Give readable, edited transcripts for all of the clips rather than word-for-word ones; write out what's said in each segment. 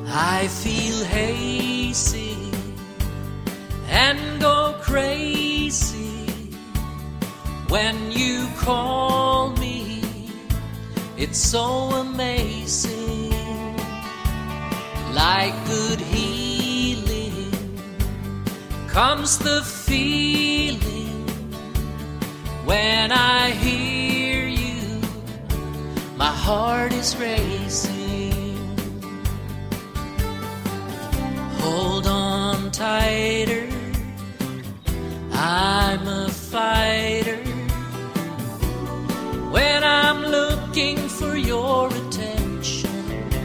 I feel hazy and go crazy when you call me. It's so amazing, like good healing comes the feeling when I hear you. My heart is racing. Hold on tighter, I'm a fighter. When I'm looking for your attention,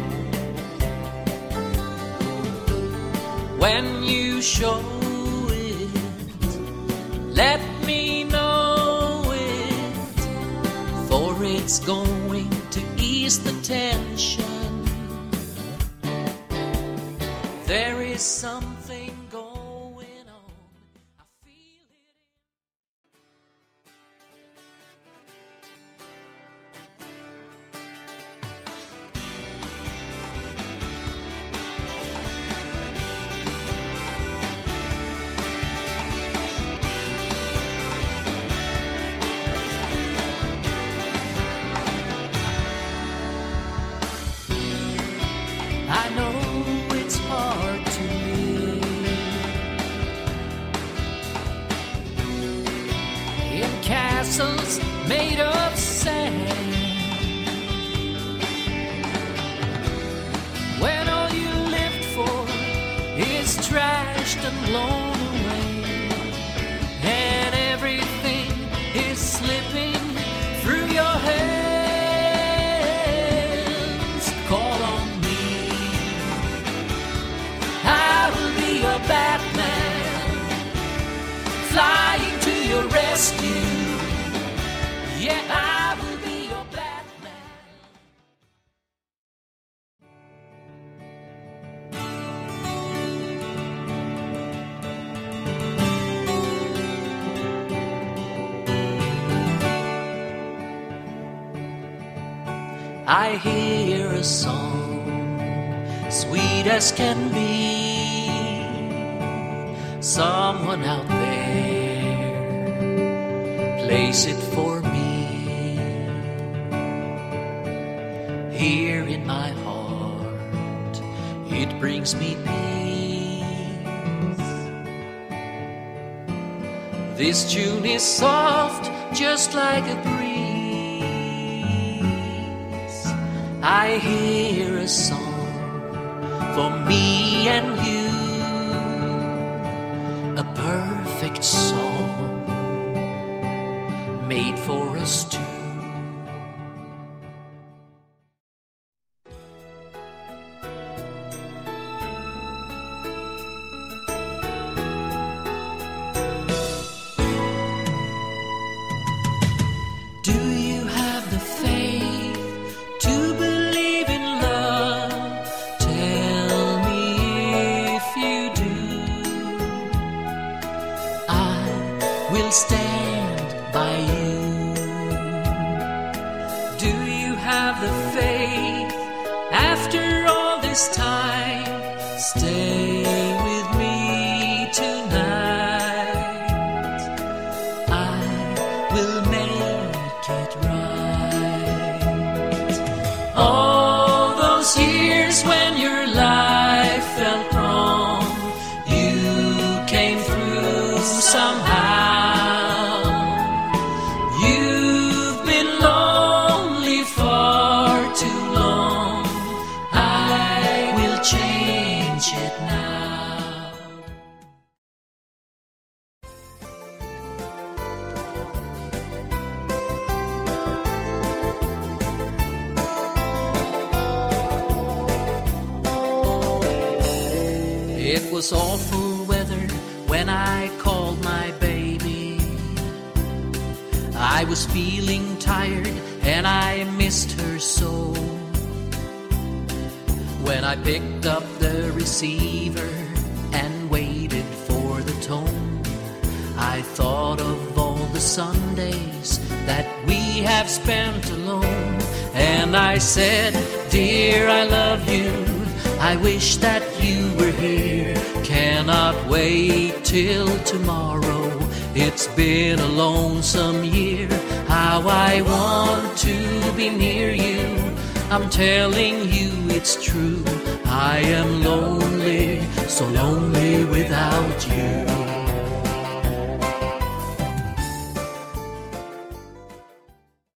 when you show it, let me know it, for it's going to ease the tension. There is something going on. I feel it. I know it's hard to live in castles made of sand, when all you lived for is trashed and blown away, and everything is slipping through your hands. Call on me, I'll be your Batman, flying to your rescue. Yeah, I will be your Batman. I hear a song, sweet as can be. Someone out there plays it for me. Here in my heart, it brings me peace. This tune is soft, just like a breeze. I hear a song for me and you, a perfect song made for us two. Do you have the faith to believe in love? Tell me if you do. I will stand by you. Do you have the faith after all this time? Stay with me tonight. I will make it right. All those years when your life felt wrong, you came through somehow. You've been lonely for too long. I will change it now. It was awful weather when I called my baby. I was feeling tired and I missed her so. When I picked up the receiver and waited for the tone, I thought of all the Sundays that we have spent alone. And I said, dear, I love you. I wish that you were here. Cannot wait till tomorrow. It's been a lonesome year. How I want to be near you. I'm telling you it's true. I am lonely